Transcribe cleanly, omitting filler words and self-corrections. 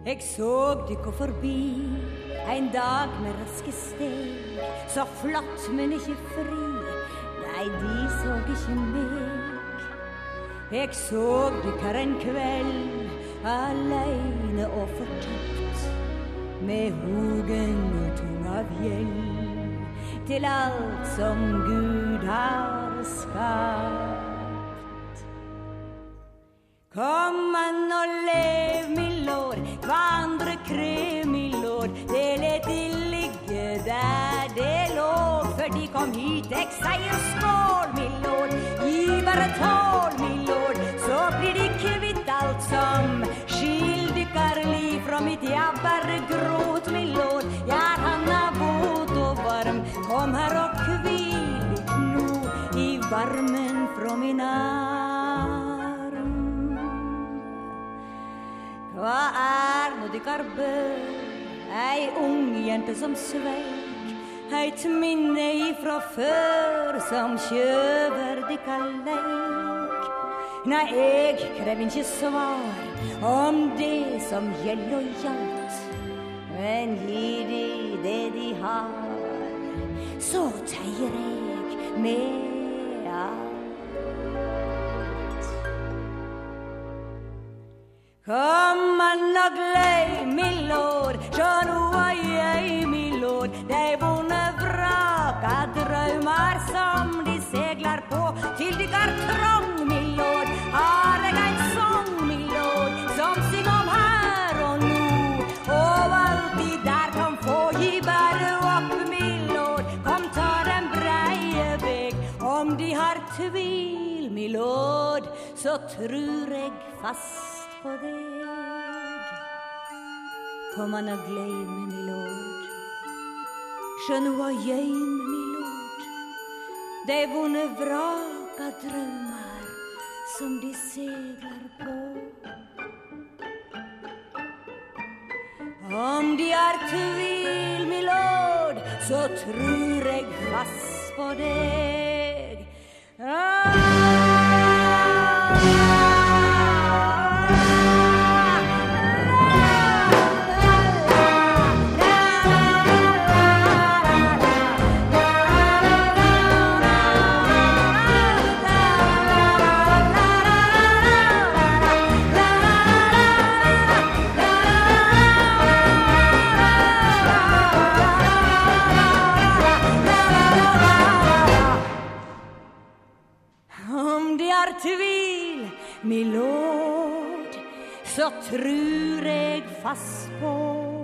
Jeg så dykk forbi en dag med raske steg, så flott, men ikke fri. Nei, de så ikke meg. Jeg så dykker en kveld, alene og fortapt, med hogen og tunga fjell, til alt som Gud har skapt. Kom an og lev, min lord, vandre krev, min lord, det let de ligge der det lå, før de kom hit, jeg sier skål, min lord, gi bare tål, min lord, så blir de kvitt alt som skil dykkar liv fra mitt jabbare gråt, min lord, jeg han er våt og varm, kom her og hvil litt nå i varmen fra min arm. Hva når dykkar bør, ei ung jente som sveik, eit minne ifra før som kjøver dykkar leik. Nei, jeg krev ikke svar om det som gjeld og gjaldt, men gi de det de har, så teier jeg med alt. Kom an og glei, min lord, sjå nå er jeg, min lord, de vonde vraka drømmar som de seglar på, til dykkar trong, min lord, har jeg en sång, min lord, som syng om her og nå, og alt de der kan få, gi bare opp, min lord, kom ta den breie veg, om de har tvil, min lord, så tror jeg fast på deg. Kom an og glem, min lord, skjønn hva jeg, min lord, de vonde vraka drømmar som de seglar på. Om de har tvil, min lord, så tror jeg fast på deg. Tvil, min lord, så tror jeg fast på